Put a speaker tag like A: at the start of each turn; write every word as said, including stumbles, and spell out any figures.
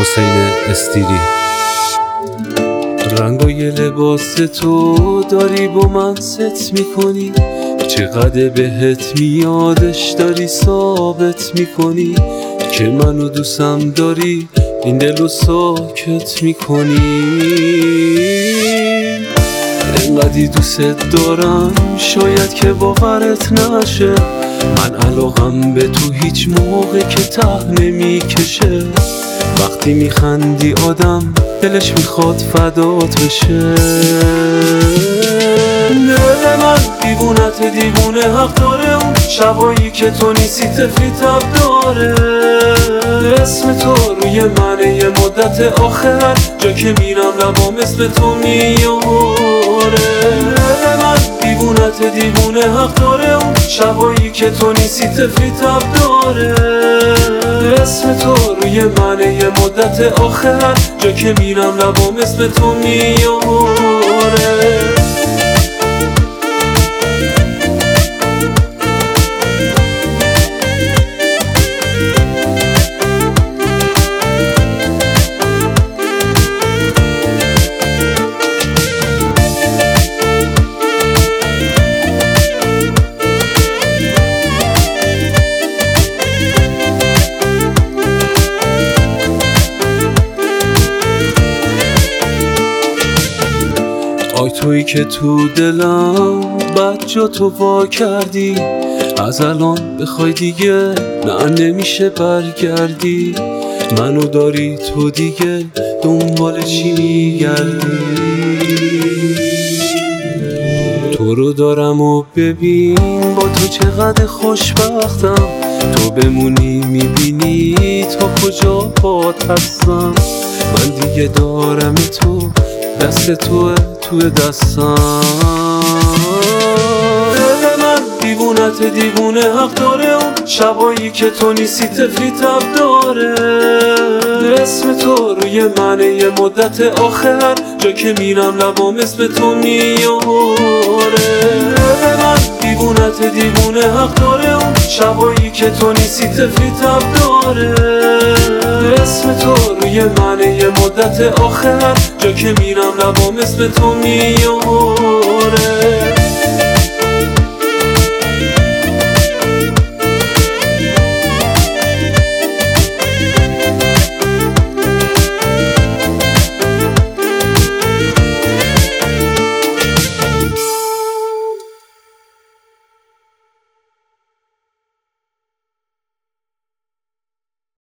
A: حسین استیری. رنگای لباس تو داری با من ست میکنی، چقدر بهت میادش داری ثابت میکنی که منو دوستم داری، این دلو ساکت میکنی. انقدی دوست دارم شاید که باورت نشه، من علاقم به تو هیچ موقع که ته نمیکشه. وقتی میخندی آدم دلش میخواد فدات بشه. دل من دیوونت دیوونه حق داره، اون شبایی که تو نیستی تفلی تب داره. اسم تو روی منه یه مدت آخر، جا که میرم لبام اسم تو میاره. دل من دیوونت دیوونه حق داره، اون شبایی که تو نیستی تفلی تب داره. اسم تو روی منه یه مدت آخر، جا که میرم لبام اسم تو میاره. آی تویی که تو دلم بد جا تو وا کردی، از الان بخوای دیگه نه نمیشه برگردی. منو داری تو دیگه دنبال چی میگردی؟ تو رو دارم و ببین با تو چقدر خوشبختم، تو بمونی میبینی تا کجا پات هستم. من دیگه دارم تو، دست توه توی دستم. دل من دیوونت دیوونه حق داره، اون شبایی که تو نیستی تفلی تب داره. اسم تو روی منه یه مدت آخر، جا که میرم لبام اسم تو میاره. دل من دیوونت دیوونه حق داره، اون شبایی که تو نیستی تفلی تب داره. اسم تو روی منه یه مدت آخر، جا که میرم لبام اسم تو میاره.